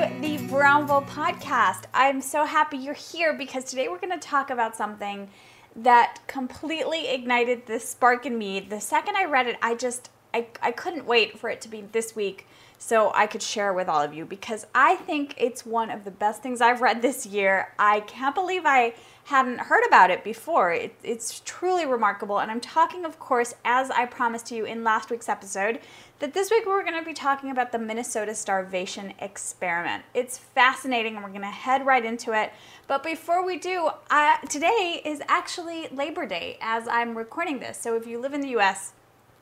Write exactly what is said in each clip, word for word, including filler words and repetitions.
the Brownville podcast. I'm so happy you're here because today we're going to talk about something that completely ignited this spark in me. The second I read it, I just, I, I couldn't wait for it to be this week so I could share with all of you because I think it's one of the best things I've read this year. I can't believe I hadn't heard about it before. It, it's truly remarkable. And I'm talking, of course, as I promised you in last week's episode, that this week we're going to be talking about the Minnesota Starvation Experiment. It's fascinating and we're going to head right into it. But before we do, uh, today is actually Labor Day as I'm recording this. So if you live in the U S,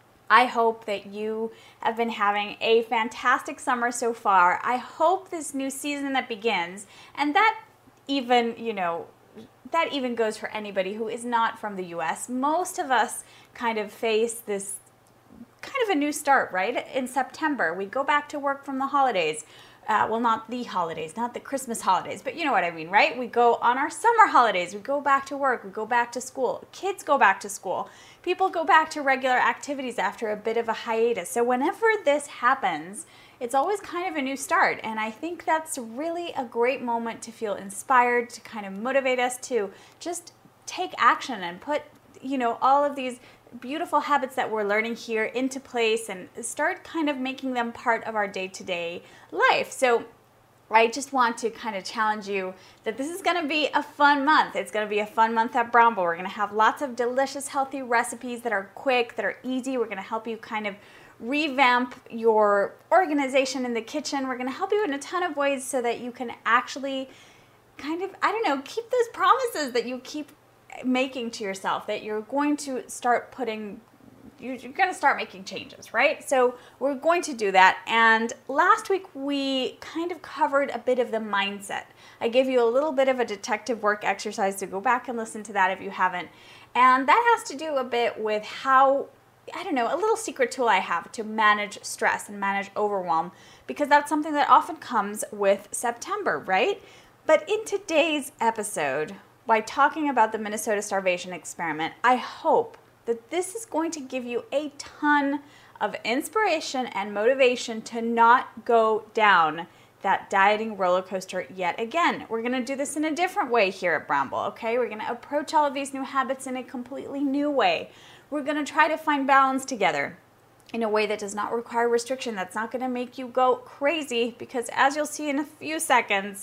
I hope that you have been having a fantastic summer so far. I hope this new season that begins, and that even, you know, that even goes for anybody who is not from the U S. Most of us kind of face this kind of a new start, right? In September, we go back to work from the holidays. Uh, well, not the holidays, not the Christmas holidays, but you know what I mean, right? We go on our summer holidays. We go back to work. We go back to school. Kids go back to school. People go back to regular activities after a bit of a hiatus. So whenever this happens, it's always kind of a new start. And I think that's really a great moment to feel inspired, to kind of motivate us to just take action and put, you know, all of these beautiful habits that we're learning here into place and start kind of making them part of our day-to-day life. So I just want to kind of challenge you that this is going to be a fun month. It's going to be a fun month at Brownville. We're going to have lots of delicious, healthy recipes that are quick, that are easy. We're going to help you kind of revamp your organization in the kitchen. We're going to help you in a ton of ways so that you can actually kind of, I don't know, keep those promises that you keep making to yourself, that you're going to start putting, you're going to start making changes, right? So we're going to do that. And last week we kind of covered a bit of the mindset. I gave you a little bit of a detective work exercise to go back and listen to that if you haven't. And that has to do a bit with how, I don't know, a little secret tool I have to manage stress and manage overwhelm, because that's something that often comes with September, right? But in today's episode, by talking about the Minnesota Starvation Experiment, I hope that this is going to give you a ton of inspiration and motivation to not go down that dieting roller coaster yet again. We're going to do this in a different way here at Brownville, okay? We're going to approach all of these new habits in a completely new way. We're going to try to find balance together in a way that does not require restriction, that's not going to make you go crazy, because as you'll see in a few seconds,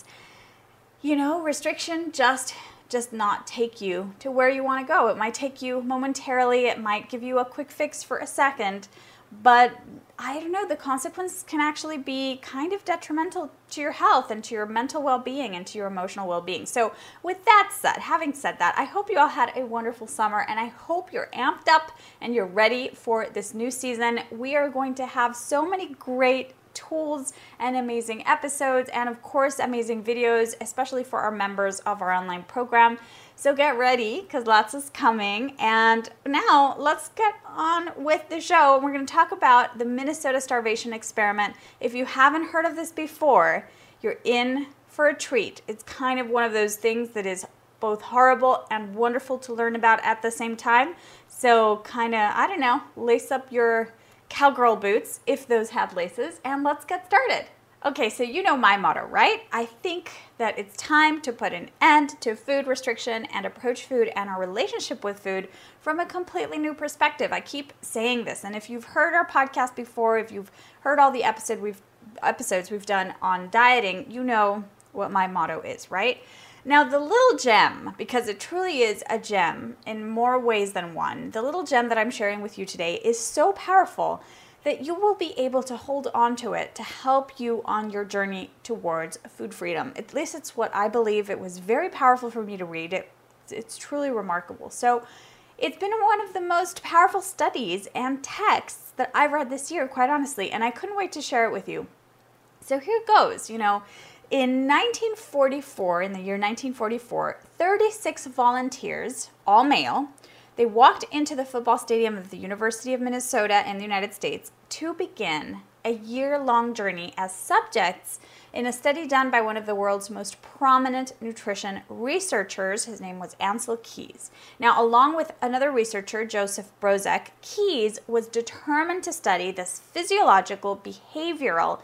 you know, restriction just just not take you to where you want to go. It might take you momentarily. It might give you a quick fix for a second. But I don't know, the consequences can actually be kind of detrimental to your health and to your mental well-being and to your emotional well-being. So with that said, having said that, I hope you all had a wonderful summer and I hope you're amped up and you're ready for this new season. We are going to have so many great tools and amazing episodes and of course amazing videos, especially for our members of our online program. So get ready because lots is coming. And now let's get on with the show. We're going to talk about the Minnesota Starvation Experiment. If you haven't heard of this before, you're in for a treat. It's kind of one of those things that is both horrible and wonderful to learn about at the same time. So kind of, I don't know, lace up your cowgirl boots, if those have laces, and let's get started. Okay, so you know my motto, right? I think that it's time to put an end to food restriction and approach food and our relationship with food from a completely new perspective. I keep saying this, and if you've heard our podcast before, if you've heard all the episode we've, episodes we've done on dieting, you know what my motto is, right? Now, the little gem, because it truly is a gem in more ways than one, the little gem that I'm sharing with you today is so powerful that you will be able to hold on to it to help you on your journey towards food freedom. At least it's what I believe. It was very powerful for me to read. It, it's truly remarkable. So it's been one of the most powerful studies and texts that I've read this year, quite honestly, and I couldn't wait to share it with you. So here it goes, you know. In nineteen forty-four, in the year nineteen forty-four, thirty-six volunteers, all male, they walked into the football stadium of the University of Minnesota in the United States to begin a year-long journey as subjects in a study done by one of the world's most prominent nutrition researchers. His name was Ancel Keys. Now, along with another researcher, Joseph Brozek, Keys was determined to study this physiological, behavioral,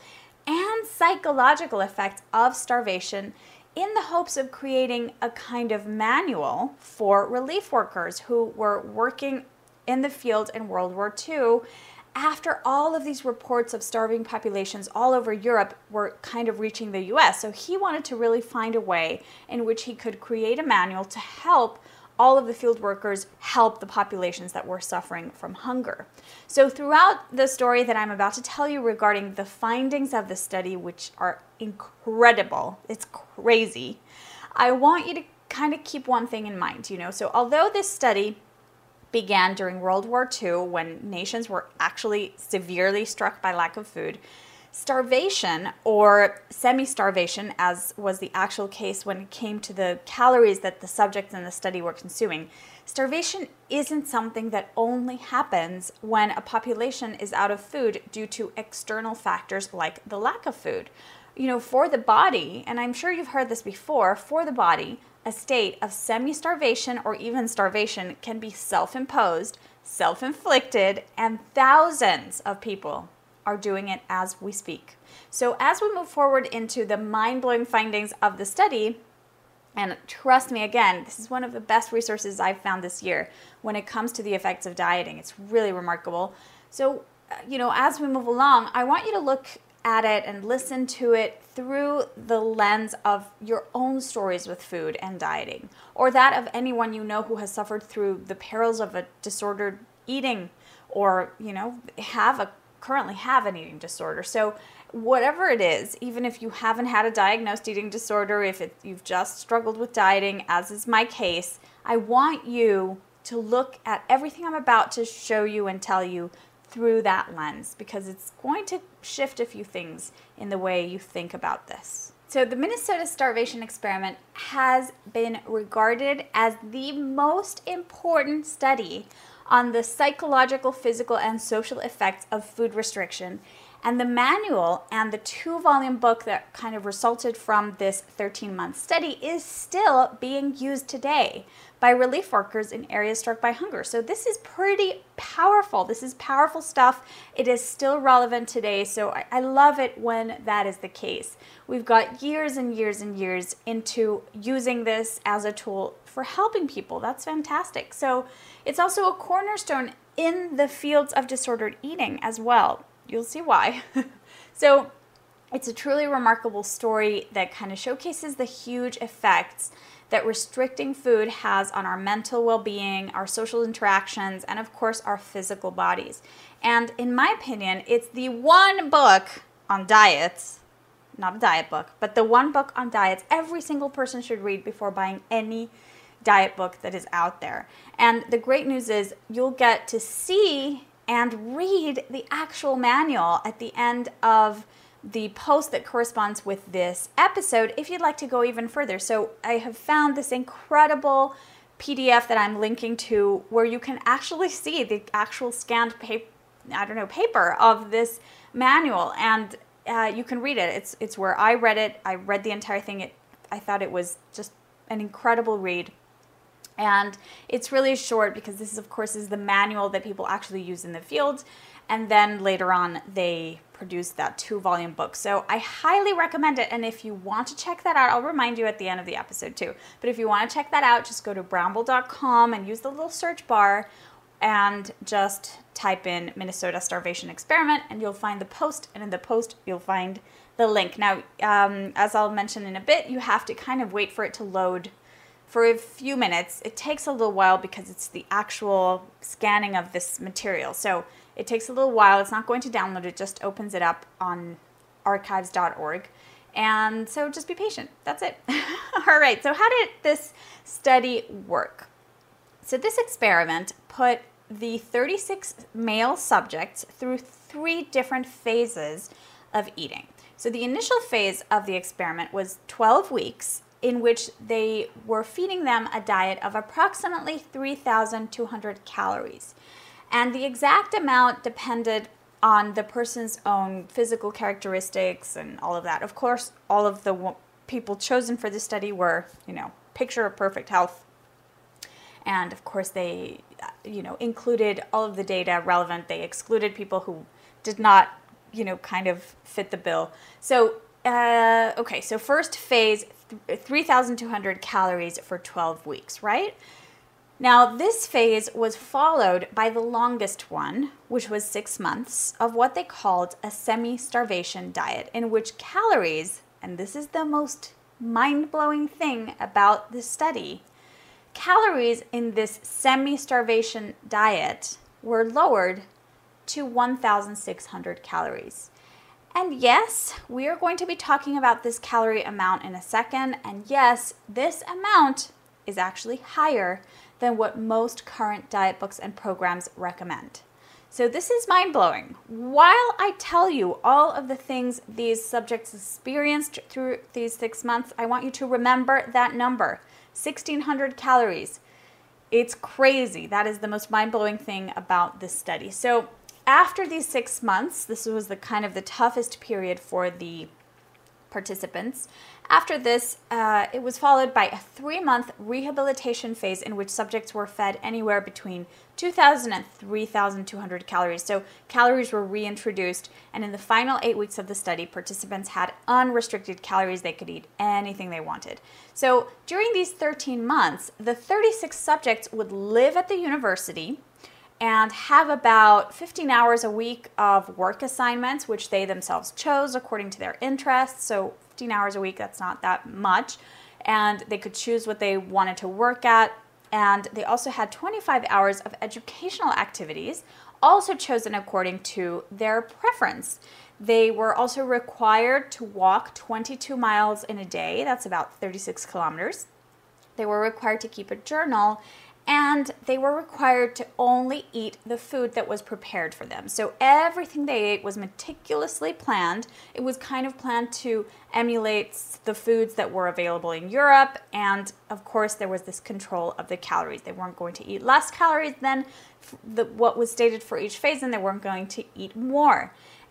and psychological effects of starvation in the hopes of creating a kind of manual for relief workers who were working in the field in World War Two after all of these reports of starving populations all over Europe were kind of reaching the U S. So he wanted to really find a way in which he could create a manual to help all of the field workers help the populations that were suffering from hunger. So throughout the story that I'm about to tell you regarding the findings of the study, which are incredible, it's crazy, I want you to kind of keep one thing in mind, you know. So although this study began during World War Two when nations were actually severely struck by lack of food, starvation, or semi-starvation, as was the actual case when it came to the calories that the subjects in the study were consuming, starvation isn't something that only happens when a population is out of food due to external factors like the lack of food. You know, for the body, and I'm sure you've heard this before, for the body, a state of semi-starvation or even starvation can be self-imposed, self-inflicted, and thousands of people are doing it as we speak. So as we move forward into the mind-blowing findings of the study, and trust me, again, this is one of the best resources I've found this year when it comes to the effects of dieting. It's really remarkable. So, you know, as we move along, I want you to look at it and listen to it through the lens of your own stories with food and dieting, or that of anyone you know who has suffered through the perils of a disordered eating, or, you know, have a currently have an eating disorder. So whatever it is, even if you haven't had a diagnosed eating disorder, if it, you've just struggled with dieting, as is my case, I want you to look at everything I'm about to show you and tell you through that lens, because it's going to shift a few things in the way you think about this. So the Minnesota Starvation Experiment has been regarded as the most important study on the psychological, physical, and social effects of food restriction. And the manual and the two-volume book that kind of resulted from this thirteen-month study is still being used today by relief workers in areas struck by hunger. So this is pretty powerful. This is powerful stuff. It is still relevant today, so I, I love it when that is the case. We've got years and years and years into using this as a tool for helping people. That's fantastic. So it's also a cornerstone in the fields of disordered eating as well. You'll see why. So it's a truly remarkable story that kind of showcases the huge effects that restricting food has on our mental well-being, our social interactions, and of course our physical bodies. And in my opinion, it's the one book on diets, not a diet book, but the one book on diets every single person should read before buying any diet book that is out there. And the great news is you'll get to see and read the actual manual at the end of the post that corresponds with this episode if you'd like to go even further. So I have found this incredible P D F that I'm linking to where you can actually see the actual scanned paper, I don't know, paper of this manual, and uh, you can read it. It's it's where I read it. I read the entire thing. It, I thought it was just an incredible read. And it's really short because this, is, of course, is the manual that people actually use in the field. And then later on, they produced that two-volume book. So I highly recommend it. And if you want to check that out, I'll remind you at the end of the episode too. But if you want to check that out, just go to brown bull dot com and use the little search bar and just type in Minnesota Starvation Experiment, and you'll find the post. And in the post, you'll find the link. Now, um, as I'll mention in a bit, you have to kind of wait for it to load for a few minutes. It takes a little while because it's the actual scanning of this material. So it takes a little while. It's not going to download. It just opens it up on archives dot org. And so just be patient. That's it. All right. So how did this study work? So this experiment put the thirty-six male subjects through three different phases of eating. So the initial phase of the experiment was twelve weeks, in which they were feeding them a diet of approximately three thousand two hundred calories. And the exact amount depended on the person's own physical characteristics and all of that. Of course, all of the people chosen for this study were, you know, picture of perfect health. And of course, they, you know, included all of the data relevant. They excluded people who did not you know, kind of fit the bill. So, uh, okay, so first phase, three thousand two hundred calories for twelve weeks, right? Now, this phase was followed by the longest one, which was six months, of what they called a semi-starvation diet, in which calories, and this is the most mind-blowing thing about this study, calories in this semi-starvation diet were lowered to one thousand six hundred calories. And yes, we are going to be talking about this calorie amount in a second, and yes, this amount is actually higher than what most current diet books and programs recommend. So this is mind-blowing. While I tell you all of the things these subjects experienced through these six months, I want you to remember that number, sixteen hundred calories. It's crazy. That is the most mind-blowing thing about this study. So after these six months, this was the kind of the toughest period for the participants. After this, uh, it was followed by a three-month rehabilitation phase in which subjects were fed anywhere between two thousand and three thousand two hundred calories. So calories were reintroduced, and in the final eight weeks of the study, participants had unrestricted calories. They could eat anything they wanted. So during these thirteen months, the thirty-six subjects would live at the university and have about fifteen hours a week of work assignments, which they themselves chose according to their interests. So fifteen hours a week, that's not that much. And they could choose what they wanted to work at. And they also had twenty-five hours of educational activities, also chosen according to their preference. They were also required to walk twenty-two miles in a day. That's about thirty-six kilometers. They were required to keep a journal, and they were required to only eat the food that was prepared for them. So everything they ate was meticulously planned. It was kind of planned to emulate the foods that were available in Europe. And of course, there was this control of the calories. They weren't going to eat less calories than the, what was stated for each phase, and they weren't going to eat more.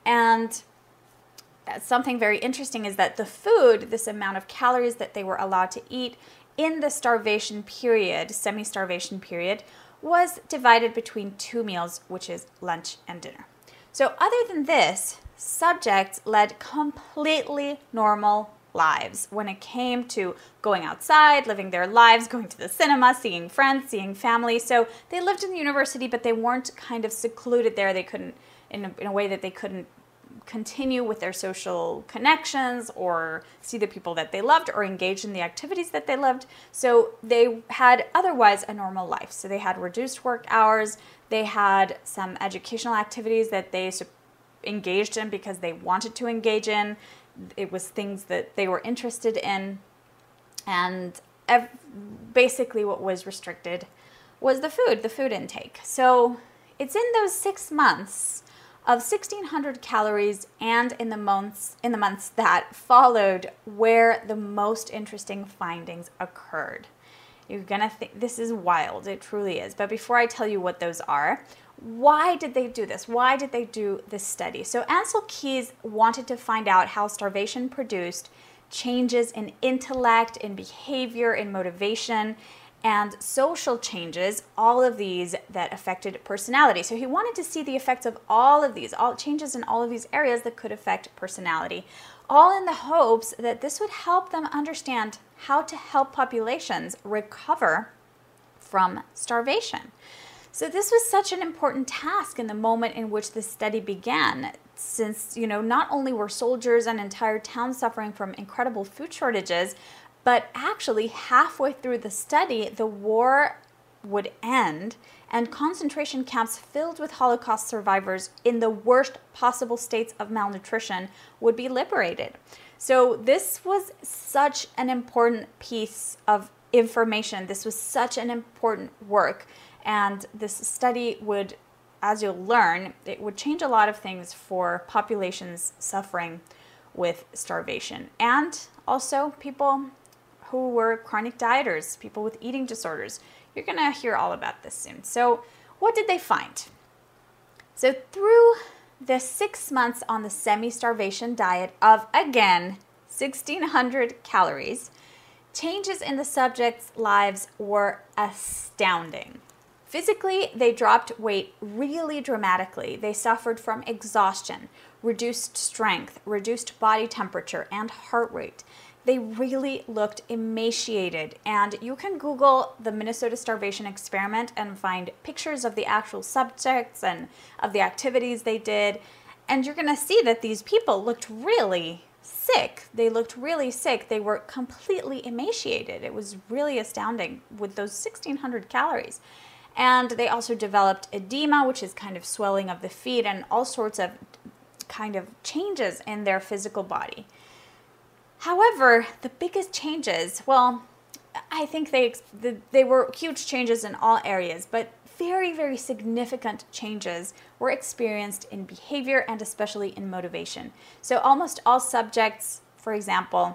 And something very interesting is that the food, this amount of calories that they were allowed to eat in the starvation period, semi-starvation period, was divided between two meals, which is lunch and dinner. So other than this, subjects led completely normal lives when it came to going outside, living their lives, going to the cinema, seeing friends, seeing family. So they lived in the university, but they weren't kind of secluded there. They couldn't, in a, in a way that they couldn't continue with their social connections or see the people that they loved or engage in the activities that they loved. So they had otherwise a normal life. So they had reduced work hours. They had some educational activities that they engaged in because they wanted to engage in. It was things that they were interested in. And ev- basically what was restricted was the food, the food intake. So it's in those six months of sixteen hundred calories and in the months in the months that followed where the most interesting findings occurred. You're gonna think this is wild, it truly is. But before I tell you what those are, why did they do this? Why did they do this study? So Ancel Keys wanted to find out how starvation produced changes in intellect, in behavior, in motivation, and social changes, all of these that affected personality. So he wanted to see the effects of all of these, all changes in all of these areas that could affect personality, all in the hopes that this would help them understand how to help populations recover from starvation. So this was such an important task in the moment in which the study began, since, you know, not only were soldiers and entire towns suffering from incredible food shortages, but actually, halfway through the study, the war would end and concentration camps filled with Holocaust survivors in the worst possible states of malnutrition would be liberated. So this was such an important piece of information. This was such an important work. And this study would, as you'll learn, it would change a lot of things for populations suffering with starvation. And also people who were chronic dieters, people with eating disorders. You're gonna hear all about this soon. So what did they find? So through the six months on the semi-starvation diet of, again, sixteen hundred calories, changes in the subjects' lives were astounding. Physically, they dropped weight really dramatically. They suffered from exhaustion, reduced strength, reduced body temperature, and heart rate. They really looked emaciated. And you can Google the Minnesota Starvation Experiment and find pictures of the actual subjects and of the activities they did. And you're going to see that these people looked really sick. They looked really sick. They were completely emaciated. It was really astounding with those sixteen hundred calories. And they also developed edema, which is kind of swelling of the feet, and all sorts of kind of changes in their physical body. However, the biggest changes, well, I think they they were huge changes in all areas, but very, very significant changes were experienced in behavior and especially in motivation. So almost all subjects, for example,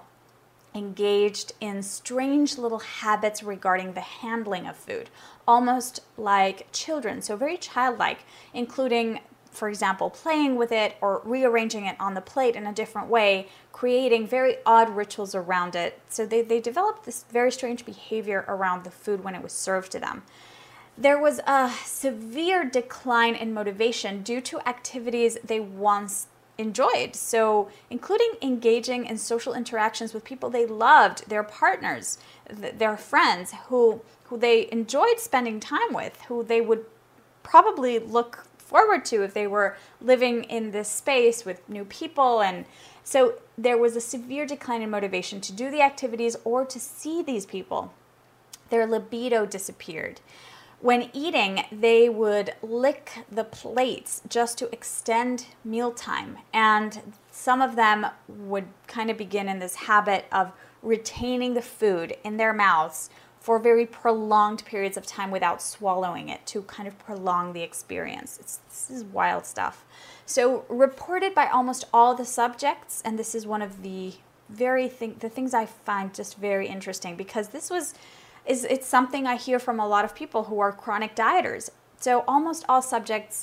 engaged in strange little habits regarding the handling of food, almost like children, so very childlike, including, for example, playing with it or rearranging it on the plate in a different way, creating very odd rituals around it. So they, they developed this very strange behavior around the food when it was served to them. There was a severe decline in motivation due to activities they once enjoyed. So including engaging in social interactions with people they loved, their partners, th- their friends who, who they enjoyed spending time with, who they would probably look forward to if they were living in this space with new people. And so there was a severe decline in motivation to do the activities or to see these people. Their libido disappeared. When eating, they would lick the plates just to extend mealtime. And some of them would kind of begin in this habit of retaining the food in their mouths for very prolonged periods of time without swallowing it to kind of prolong the experience. It's, this is wild stuff. So reported by almost all the subjects, and this is one of the very thing, the things I find just very interesting, because this was is it's something I hear from a lot of people who are chronic dieters. So almost all subjects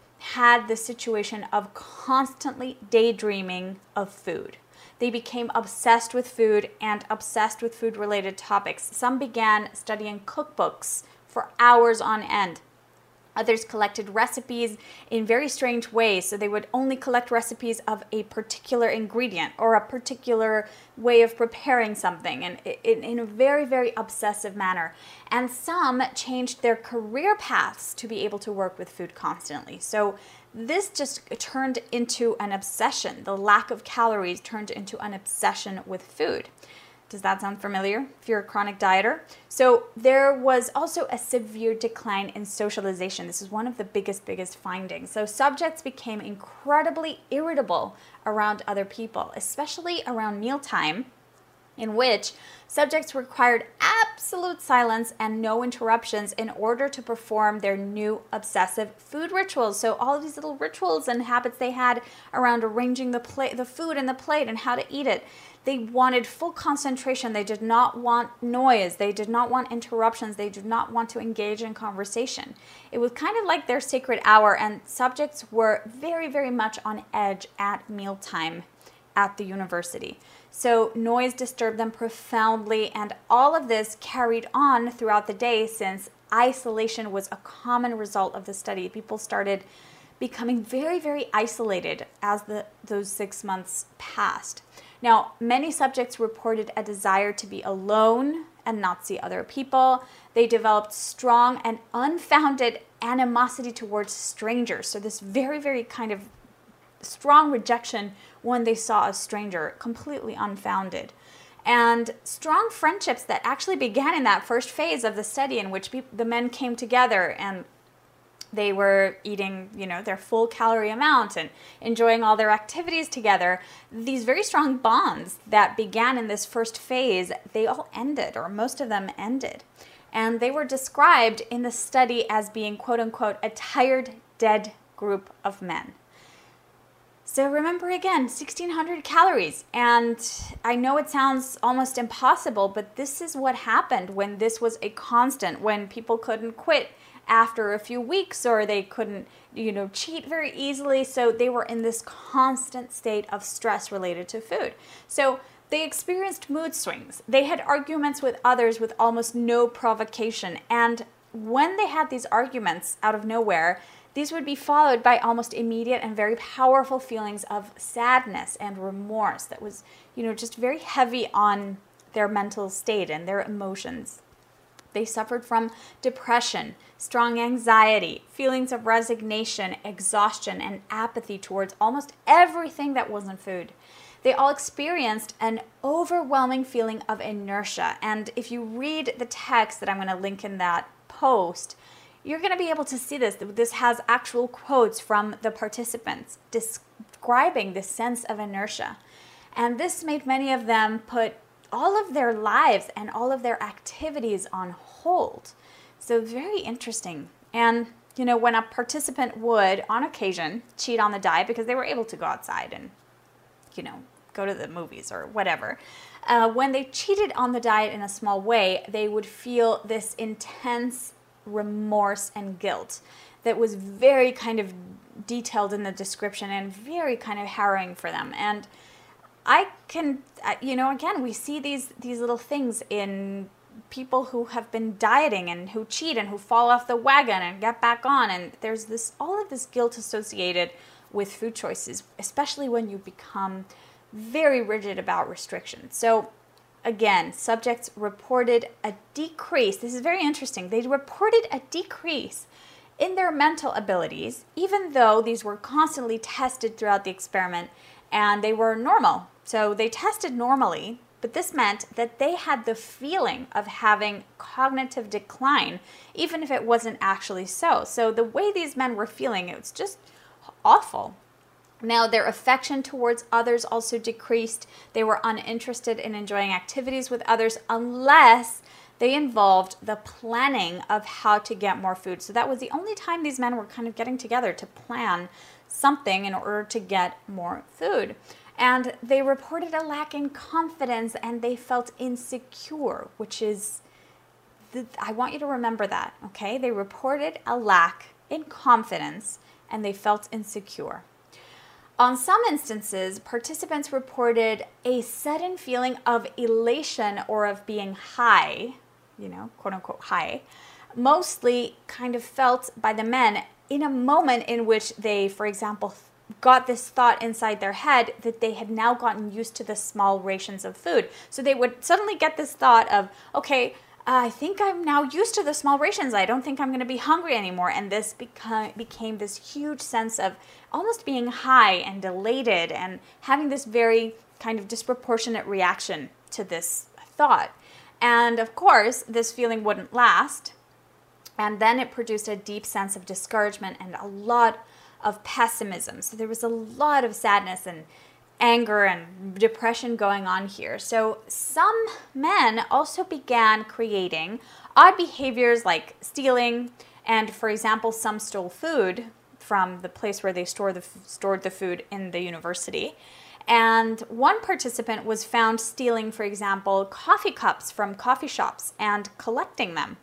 had the situation of constantly daydreaming of food. They became obsessed with food and obsessed with food-related topics. Some began studying cookbooks for hours on end. Others collected recipes in very strange ways. So they would only collect recipes of a particular ingredient or a particular way of preparing something, and in, in a very, very obsessive manner. And some changed their career paths to be able to work with food constantly. So this just turned into an obsession. The lack of calories turned into an obsession with food. Does that sound familiar if you're a chronic dieter? So there was also a severe decline in socialization. This is one of the biggest, biggest findings. So subjects became incredibly irritable around other people, especially around mealtime, in which subjects required absolute silence and no interruptions in order to perform their new obsessive food rituals. So all of these little rituals and habits they had around arranging the plate, the food in the plate and how to eat it. They wanted full concentration. They did not want noise. They did not want interruptions. They did not want to engage in conversation. It was kind of like their sacred hour, and subjects were very, very much on edge at mealtime at the university. So noise disturbed them profoundly, and all of this carried on throughout the day since isolation was a common result of the study. People started becoming very, very isolated as the those six months passed. Now, many subjects reported a desire to be alone and not see other people. They developed strong and unfounded animosity towards strangers. So this very, very kind of strong rejection when they saw a stranger, completely unfounded. And strong friendships that actually began in that first phase of the study, in which people, the men came together and they were eating, you know, their full calorie amount and enjoying all their activities together. These very strong bonds that began in this first phase, they all ended, or most of them ended. And they were described in the study as being, quote unquote, a tired, dead group of men. So remember again, sixteen hundred calories. And I know it sounds almost impossible, but this is what happened when this was a constant, when people couldn't quit after a few weeks, or they couldn't, you know, cheat very easily. So they were in this constant state of stress related to food. So they experienced mood swings. They had arguments with others with almost no provocation. And when they had these arguments out of nowhere, these would be followed by almost immediate and very powerful feelings of sadness and remorse that was, you know, just very heavy on their mental state and their emotions. They suffered from depression, strong anxiety, feelings of resignation, exhaustion, and apathy towards almost everything that wasn't food. They all experienced an overwhelming feeling of inertia. And if you read the text that I'm going to link in that post, you're going to be able to see this. This has actual quotes from the participants describing this sense of inertia. And this made many of them put all of their lives and all of their activities on hold. So very interesting. And, you know, when a participant would, on occasion, cheat on the diet because they were able to go outside and, you know, go to the movies or whatever, uh, when they cheated on the diet in a small way, they would feel this intense remorse and guilt that was very kind of detailed in the description and very kind of harrowing for them. And I can, you know, again, we see these these little things in people who have been dieting and who cheat and who fall off the wagon and get back on. And there's this all of this guilt associated with food choices, especially when you become very rigid about restrictions. So again, subjects reported a decrease. This is very interesting. They reported a decrease in their mental abilities, even though these were constantly tested throughout the experiment and they were normal. So they tested normally, but this meant that they had the feeling of having cognitive decline, even if it wasn't actually so. So the way these men were feeling, it was just awful. Now, their affection towards others also decreased. They were uninterested in enjoying activities with others unless they involved the planning of how to get more food. So that was the only time these men were kind of getting together to plan something in order to get more food. And they reported a lack in confidence and they felt insecure, which is, the, I want you to remember that, okay? They reported a lack in confidence and they felt insecure. On some instances, participants reported a sudden feeling of elation or of being high, you know, quote unquote high, mostly kind of felt by the men in a moment in which they, for example, got this thought inside their head that they had now gotten used to the small rations of food. So they would suddenly get this thought of, okay, I think I'm now used to the small rations. I don't think I'm going to be hungry anymore. And this beca- became this huge sense of almost being high and elated and having this very kind of disproportionate reaction to this thought. And of course, this feeling wouldn't last. And then it produced a deep sense of discouragement and a lot of pessimism. So there was a lot of sadness and anger and depression going on here. So some men also began creating odd behaviors like stealing, and for example, some stole food from the place where they store the, stored the food in the university. And one participant was found stealing, for example, coffee cups from coffee shops and collecting them.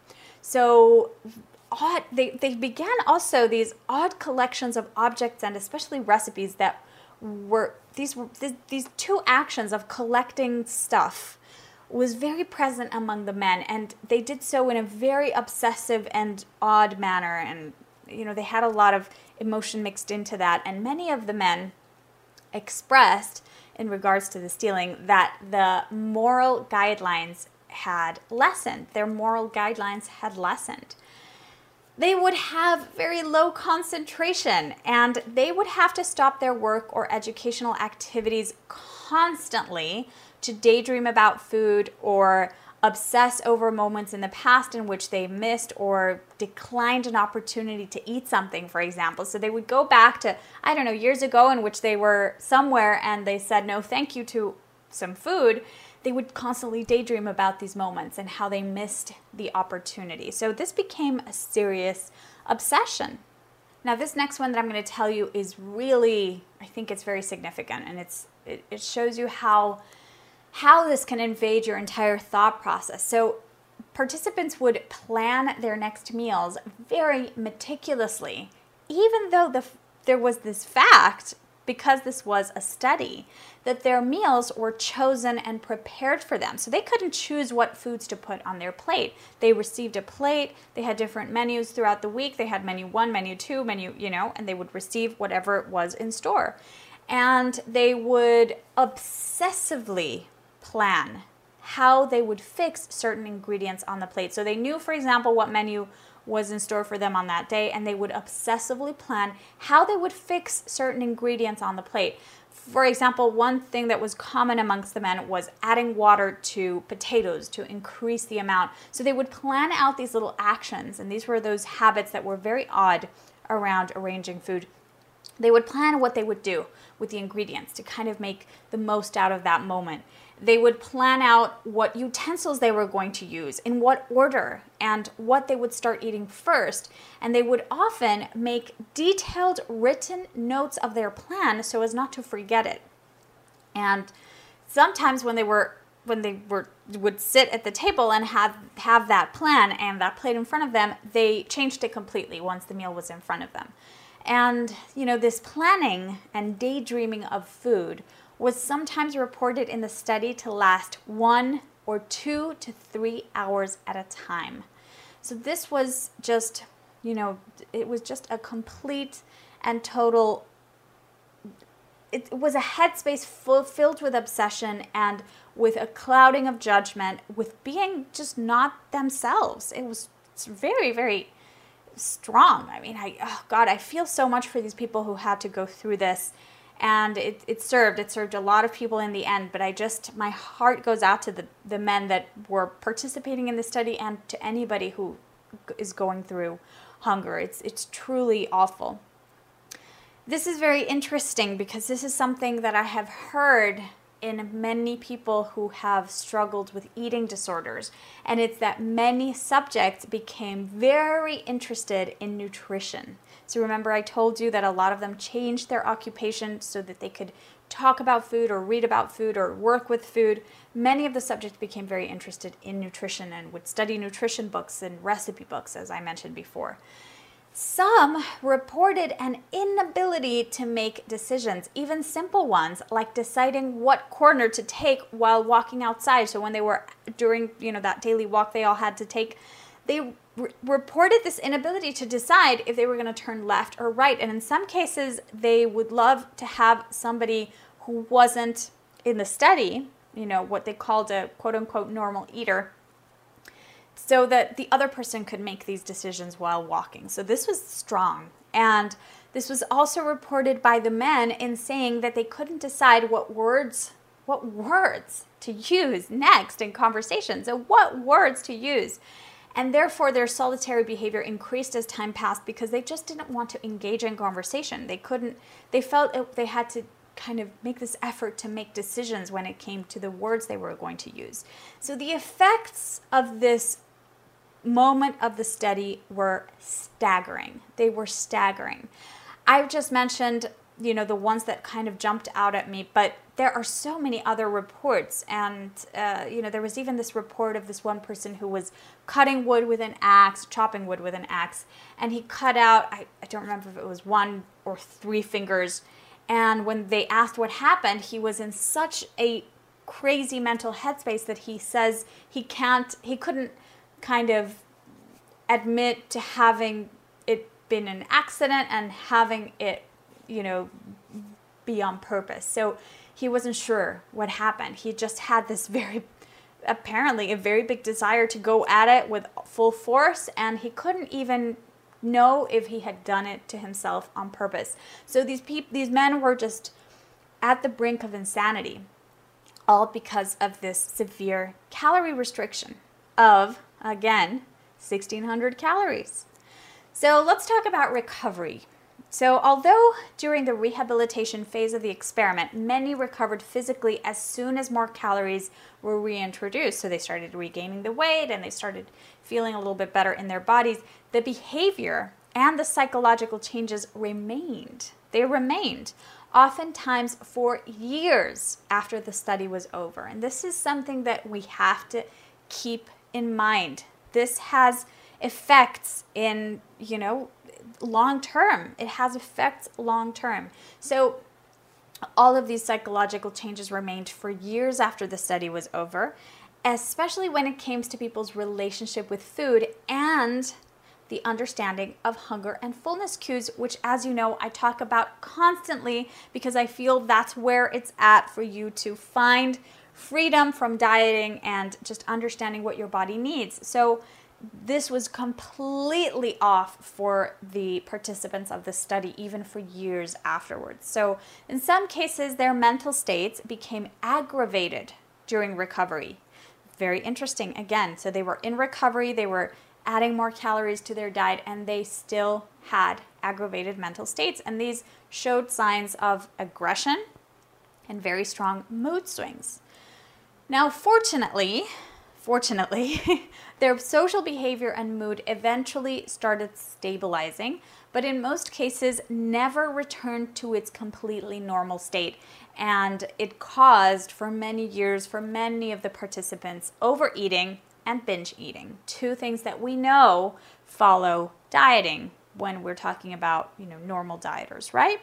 So odd, they, they began also these odd collections of objects and especially recipes that were, these were these, these two actions of collecting stuff was very present among the men, and they did so in a very obsessive and odd manner, and you know they had a lot of emotion mixed into that, and many of the men expressed in regards to the stealing that the moral guidelines had lessened. Their moral guidelines had lessened. They would have very low concentration and they would have to stop their work or educational activities constantly to daydream about food or obsess over moments in the past in which they missed or declined an opportunity to eat something, for example. So they would go back to, I don't know, years ago in which they were somewhere and they said no thank you to some food. They would constantly daydream about these moments and how they missed the opportunity. So this became a serious obsession. Now this next one that I'm going to tell you is really, I think it's very significant, and it's it, it shows you how how this can invade your entire thought process. So participants would plan their next meals very meticulously, even though the there was this fact because this was a study, that their meals were chosen and prepared for them. So they couldn't choose what foods to put on their plate. They received a plate. They had different menus throughout the week. They had menu one, menu two, menu, you know, and they would receive whatever was in store. And they would obsessively plan how they would fix certain ingredients on the plate. So they knew, for example, what menu was in store for them on that day, and they would obsessively plan how they would fix certain ingredients on the plate. For example, one thing that was common amongst the men was adding water to potatoes to increase the amount. So they would plan out these little actions, and these were those habits that were very odd around arranging food. They would plan what they would do with the ingredients to kind of make the most out of that moment. They would plan out what utensils they were going to use, in what order, and what they would start eating first. And they would often make detailed written notes of their plan so as not to forget it. And sometimes when they were when they were would sit at the table and have have that plan and that plate in front of them, they changed it completely once the meal was in front of them. And, you know, this planning and daydreaming of food was sometimes reported in the study to last one or two to three hours at a time. So this was just, you know, it was just a complete and total, it was a headspace full, filled with obsession and with a clouding of judgment, with being just not themselves. It was very, very strong. I mean, I, oh God, I feel so much for these people who had to go through this. And it, it served, it served a lot of people in the end, but I just, my heart goes out to the, the men that were participating in the study and to anybody who is going through hunger. It's, it's truly awful. This is very interesting because this is something that I have heard in many people who have struggled with eating disorders. And it's that many subjects became very interested in nutrition. So remember, I told you that a lot of them changed their occupation so that they could talk about food or read about food or work with food. Many of the subjects became very interested in nutrition and would study nutrition books and recipe books, as I mentioned before. Some reported an inability to make decisions, even simple ones, like deciding what corner to take while walking outside. So when they were during, you know, that daily walk they all had to take, they re- reported this inability to decide if they were going to turn left or right. And in some cases, they would love to have somebody who wasn't in the study, you know, what they called a quote-unquote normal eater, so that the other person could make these decisions while walking. So this was strong. And this was also reported by the men in saying that they couldn't decide what words, what words to use next in conversation. So what words to use. And therefore their solitary behavior increased as time passed because they just didn't want to engage in conversation. They couldn't, they felt they had to kind of make this effort to make decisions when it came to the words they were going to use. So the effects of this moment of the study were staggering. They were staggering. I've just mentioned, you know, the ones that kind of jumped out at me, but there are so many other reports. And, uh, you know, there was even this report of this one person who was cutting wood with an axe, chopping wood with an axe, and he cut out, I, I don't remember if it was one or three fingers. And when they asked what happened, he was in such a crazy mental headspace that he says he can't, he couldn't kind of admit to having it been an accident and having it, you know, be on purpose. So he wasn't sure what happened. He just had this very, apparently a very big desire to go at it with full force, and he couldn't even know if he had done it to himself on purpose. So these people, these men were just at the brink of insanity, all because of this severe calorie restriction of, again, sixteen hundred calories. So let's talk about recovery. So although during the rehabilitation phase of the experiment, many recovered physically as soon as more calories were reintroduced, so they started regaining the weight and they started feeling a little bit better in their bodies, the behavior and the psychological changes remained. They remained, oftentimes for years after the study was over. And this is something that we have to keep in mind. This has effects in, you know, long term. It has effects long term. So All of these psychological changes remained for years after the study was over, especially when it came to people's relationship with food and the understanding of hunger and fullness cues, which, as you know, I talk about constantly because I feel that's where it's at for you to find freedom from dieting and just understanding what your body needs. So this was completely off for the participants of the study, even for years afterwards. So in some cases, their mental states became aggravated during recovery. Very interesting. Again, so they were in recovery, they were adding more calories to their diet, and they still had aggravated mental states. And these showed signs of aggression and very strong mood swings. Now, fortunately, Fortunately, their social behavior and mood eventually started stabilizing, but in most cases never returned to its completely normal state. And it caused, for many years, for many of the participants, overeating and binge eating, two things that we know follow dieting when we're talking about, you know, normal dieters, right?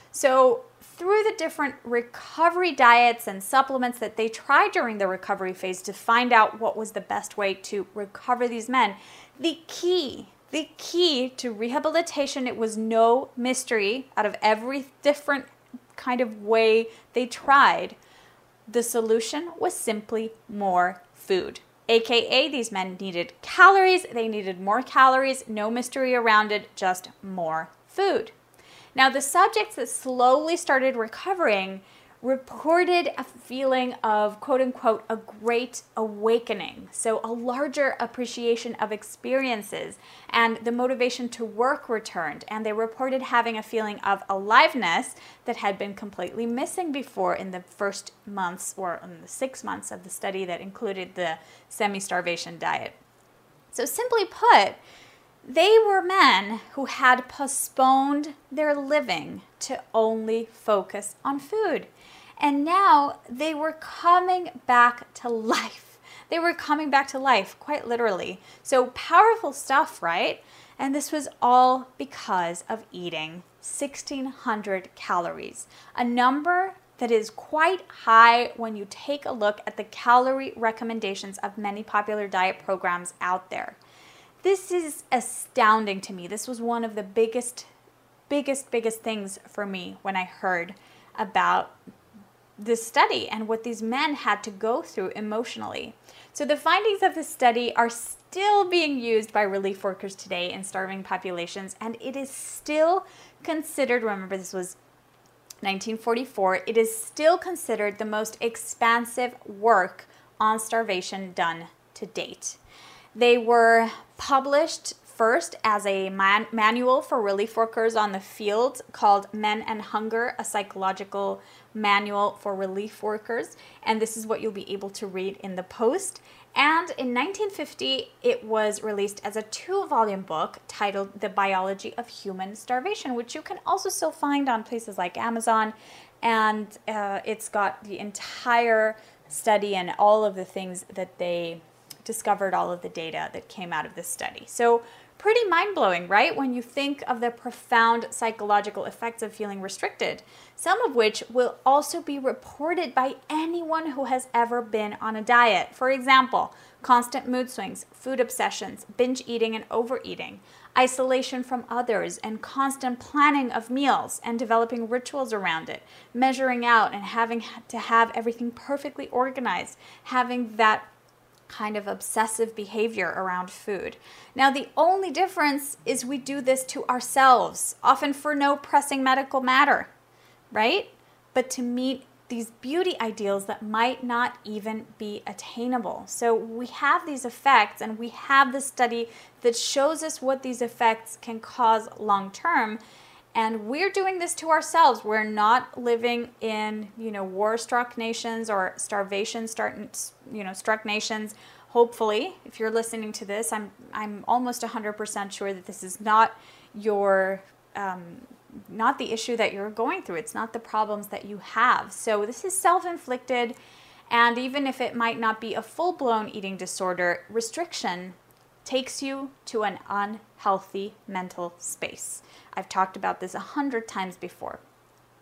So through the different recovery diets and supplements that they tried during the recovery phase to find out what was the best way to recover these men, the key, the key to rehabilitation, it was no mystery out of every different kind of way they tried. The solution was simply more food. A K A these men needed calories, they needed more calories, no mystery around it, just more food. Now, the subjects that slowly started recovering reported a feeling of, quote unquote, a great awakening. So a larger appreciation of experiences, and the motivation to work returned. And they reported having a feeling of aliveness that had been completely missing before in the first months or in the six months of the study that included the semi-starvation diet. So simply put, they were men who had postponed their living to only focus on food. And now they were coming back to life. They were coming back to life, quite literally. So powerful stuff, right? And this was all because of eating sixteen hundred calories, a number that is quite high when you take a look at the calorie recommendations of many popular diet programs out there. This is astounding to me. This was one of the biggest, biggest, biggest things for me when I heard about this study and what these men had to go through emotionally. So the findings of this study are still being used by relief workers today in starving populations, and it is still considered, remember this was nineteen forty-four, it is still considered the most expansive work on starvation done to date. They were published first as a man- manual for relief workers on the field called Men and Hunger, a psychological manual for relief workers. And this is what you'll be able to read in the post. And in nineteen fifty, it was released as a two-volume book titled The Biology of Human Starvation, which you can also still find on places like Amazon. And uh, it's got the entire study and all of the things that they discovered, all of the data that came out of this study. So pretty mind-blowing, right? When you think of the profound psychological effects of feeling restricted, some of which will also be reported by anyone who has ever been on a diet. For example, constant mood swings, food obsessions, binge eating and overeating, isolation from others, and constant planning of meals and developing rituals around it, measuring out and having to have everything perfectly organized, having that kind of obsessive behavior around food. Now, the only difference is we do this to ourselves, often for no pressing medical matter, right? But to meet these beauty ideals that might not even be attainable. So we have these effects, and we have the study that shows us what these effects can cause long term. And we're doing this to ourselves. We're not living in, you know, war-struck nations or starvation start, you know, struck nations. Hopefully, if you're listening to this, I'm I'm almost one hundred percent sure that this is not your um, not the issue that you're going through. It's not the problems that you have. So this is self-inflicted, and even if it might not be a full-blown eating disorder, restriction takes you to an unhealthy mental space. I've talked about this a hundred times before.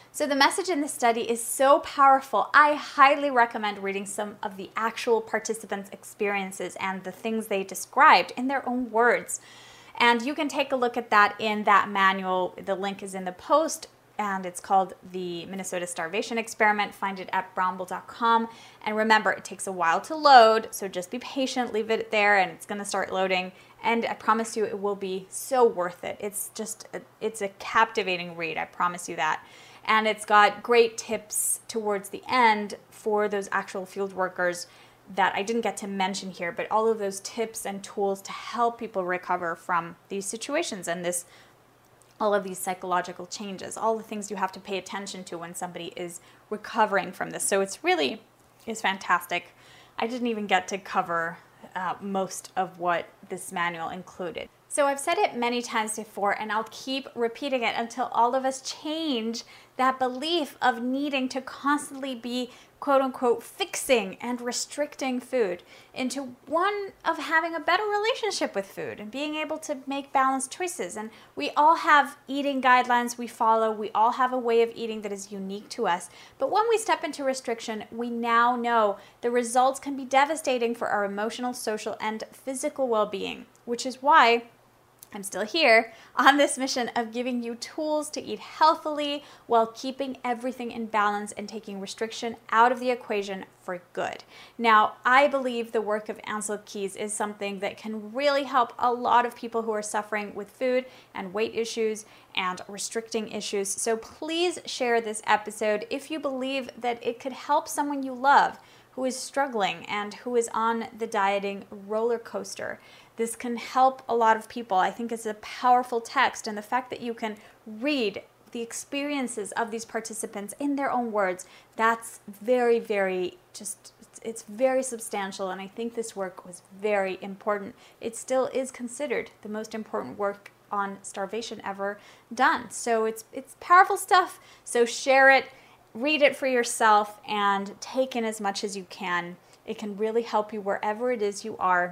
So the message in this study is so powerful. I highly recommend reading some of the actual participants' experiences and the things they described in their own words. And you can take a look at that in that manual. The link is in the post, and it's called the Minnesota Starvation Experiment. Find it at bramble dot com. And remember, it takes a while to load, so just be patient, leave it there, and it's going to start loading. And I promise you it will be so worth it. It's just, a, it's a captivating read, I promise you that. And it's got great tips towards the end for those actual field workers that I didn't get to mention here, but all of those tips and tools to help people recover from these situations and this, all of these psychological changes, all the things you have to pay attention to when somebody is recovering from this. So it's really, it's fantastic. I didn't even get to cover uh, most of what this manual included. So I've said it many times before, and I'll keep repeating it until all of us change that belief of needing to constantly be quote unquote fixing and restricting food into one of having a better relationship with food and being able to make balanced choices. And we all have eating guidelines we follow. We all have a way of eating that is unique to us. But when we step into restriction, we now know the results can be devastating for our emotional, social, and physical well-being, which is why I'm still here on this mission of giving you tools to eat healthily while keeping everything in balance and taking restriction out of the equation for good. Now, I believe the work of Ancel Keys is something that can really help a lot of people who are suffering with food and weight issues and restricting issues. So please share this episode if you believe that it could help someone you love who is struggling and who is on the dieting roller coaster. This can help a lot of people. I think it's a powerful text, and the fact that you can read the experiences of these participants in their own words, that's very, very just, it's very substantial, and I think this work was very important. It still is considered the most important work on starvation ever done. So it's it's powerful stuff. So share it, read it for yourself, and take in as much as you can. It can really help you wherever it is you are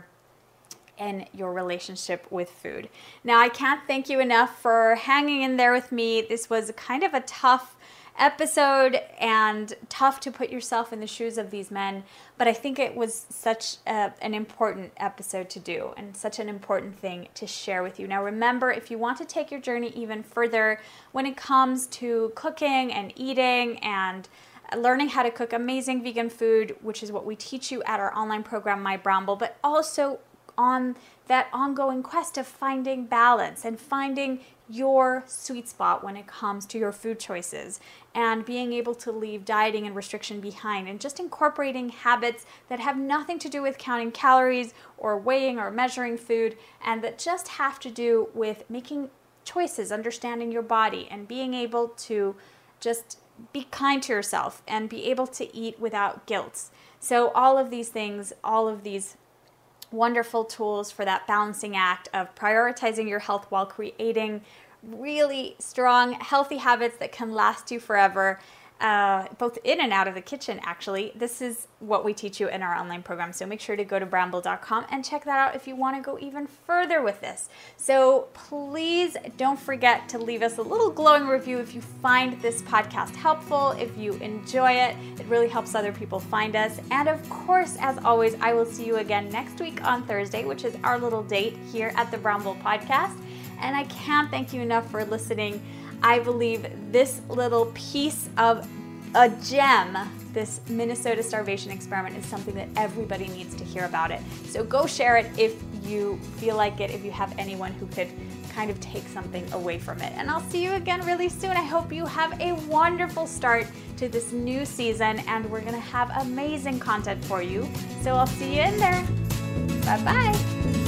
in your relationship with food. Now, I can't thank you enough for hanging in there with me. This was kind of a tough episode and tough to put yourself in the shoes of these men, but I think it was such a, an important episode to do and such an important thing to share with you. Now, remember, if you want to take your journey even further when it comes to cooking and eating and learning how to cook amazing vegan food, which is what we teach you at our online program, My Bramble, but also on that ongoing quest of finding balance and finding your sweet spot when it comes to your food choices and being able to leave dieting and restriction behind and just incorporating habits that have nothing to do with counting calories or weighing or measuring food, and that just have to do with making choices, understanding your body, and being able to just be kind to yourself and be able to eat without guilt. So all of these things, all of these wonderful tools for that balancing act of prioritizing your health while creating really strong, healthy habits that can last you forever, uh, both in and out of the kitchen, actually. This is what we teach you in our online program. So make sure to go to bramble dot com and check that out if you want to go even further with this. So please don't forget to leave us a little glowing review if you find this podcast helpful, if you enjoy it. It really helps other people find us. And of course, as always, I will see you again next week on Thursday, which is our little date here at the Bramble Podcast. And I can't thank you enough for listening. I believe this little piece of a gem, this Minnesota Starvation Experiment, is something that everybody needs to hear about it. So go share it if you feel like it, if you have anyone who could kind of take something away from it. And I'll see you again really soon. I hope you have a wonderful start to this new season, and we're gonna have amazing content for you. So I'll see you in there. Bye-bye.